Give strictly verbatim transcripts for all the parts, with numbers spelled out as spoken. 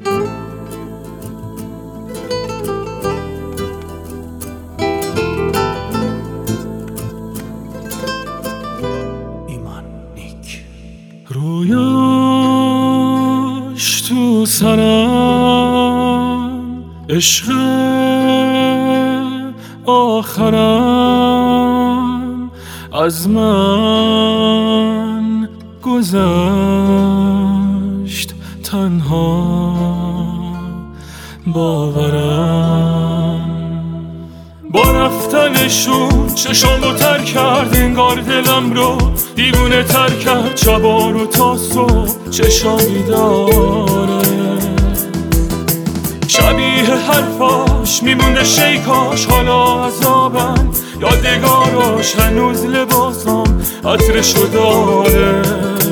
رویاش تو سرم، عشق آخرم از من گذشت تنها باورم. با رفتنشون چشامو تر کرد، انگار دلم رو دیوونه تر کرد. شبا رو تا صبح چشامی داره، شبیه حرفاش میمونه شیکاش. حالا عذابم یادگاراش، هنوز لباسم عطرشو داره.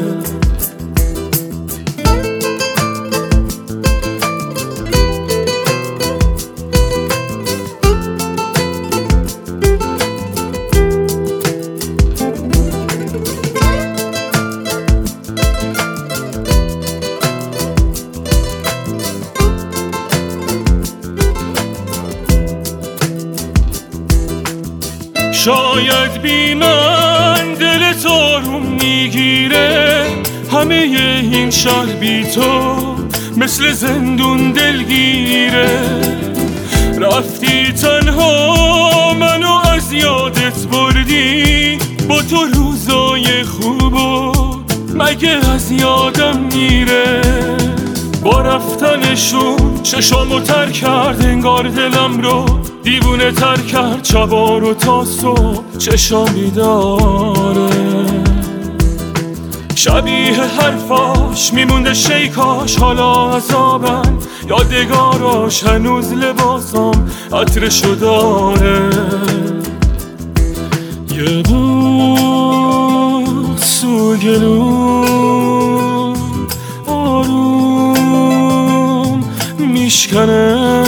شاید بی من دل تو رو میگیره، همه این شهر بی تو مثل زندون دلگیره. رفتی تنها منو از یادت بردی، با تو روزای خوبو مگه از یادم میره. با رفتنشون چشامو تر کرد، انگار دلم رو دیوونه تر کرد. شبا رو تا صبح چشامی داره، شبیه حرفاش میمونده شیکاش. حالا عذابم یادگاراش، هنوز لباسم عطرشو داره. یه بود سو گلوم آروم میشکنه،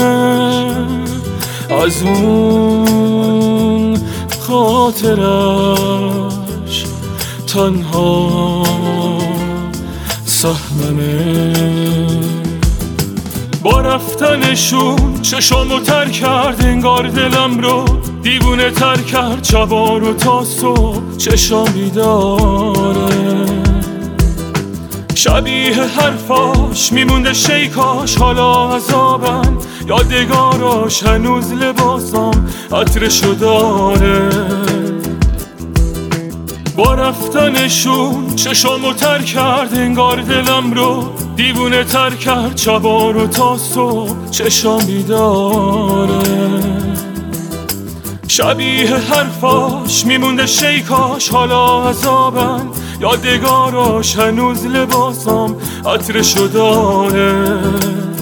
از اون خاطرش تنها سهممه. با رفتنشون چشامو تر کرد، انگار دلم رو دیوونه تر کرد. شبا رو تا صبح چشامی داره، شبیه حرفاش میمونده شیکاش. حالا عذابم یادگاراش، هنوز لباسم عطرشو داره. با رفتنشون چشامو تر کرد، انگار دلم رو دیوونه تر کرد. شبا رو تا صبح چشامی داره، شبیه حرفاش میمونده شیکاش. حالا عذابم یادگاراش، هنوز لباسم عطرشو داره.